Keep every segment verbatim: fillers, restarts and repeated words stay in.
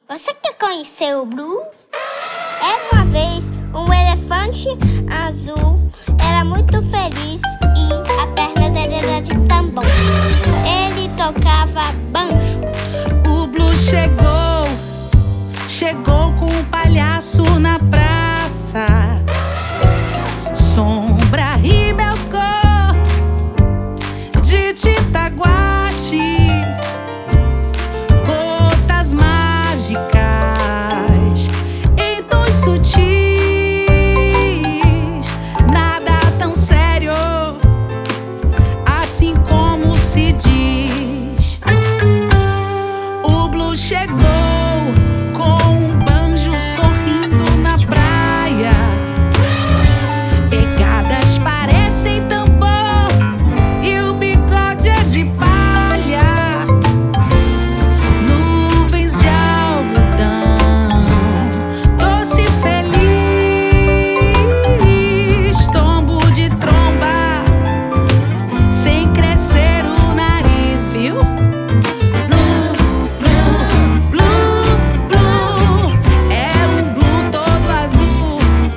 Você quer conhecer o Blue? Era uma vez um elefante azul. Era muito feliz e a perna dele era de tambor. Ele tocava banjo. O Blue chegou, chegou com um palhaço na praça. Sombra e meu cor de tinta guache, gotas mágicas em tons sutis, nada tão sério assim como se diz. O Blue chegou com um banjo sorrindo na praia. Pegadas parecem tambor e o bigode é de palha. Nuvens de algodão, doce feliz, tombo de tromba sem crescer o nariz, viu? Blue, blue, blue, blue, é um blue todo azul.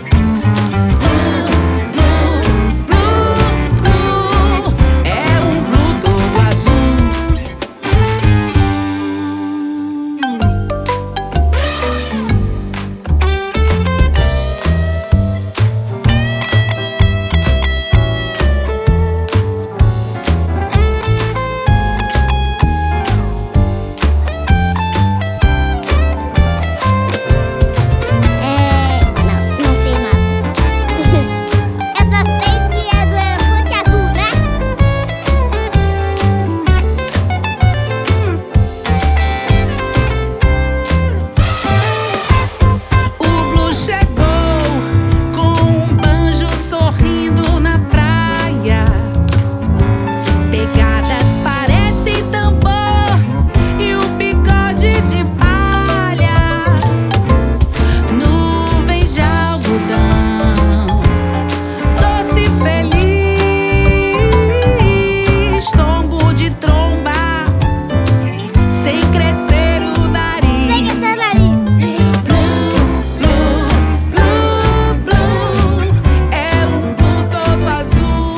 Blue, blue, blue, é um blue todo azul. É... Não, não sei nada. Eu só sei que é do elefante azul, né? O Blue chegou com um banjo sorrindo na praia. Pegadas parecem tambor e o bigode de palha. Nuvens de algodão, doce feliz, tombo de tromba sem crescer o nariz. Sem esse nariz. Blue, blue, blue, é um blue todo azul.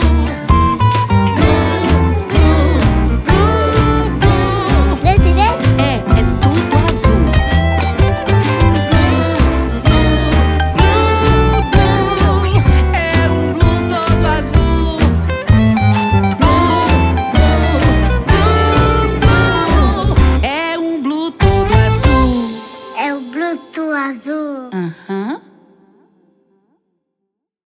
Blue, blue, blue, blue, Desse jeito? é, é tudo azul. Blue, blue, é um blue todo azul. Blue, blue, blue, blue, é um blue todo azul. É o Bluetooth azul. Aham.